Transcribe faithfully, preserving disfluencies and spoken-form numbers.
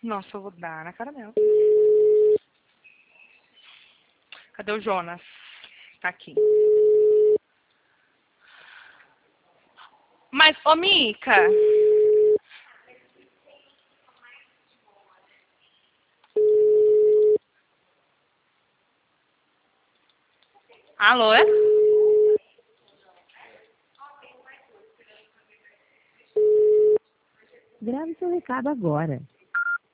Nossa, eu vou dar na cara dela. Cadê o Jonas? Tá aqui. Mas, ô Mica. Alô, é? Grave seu recado agora.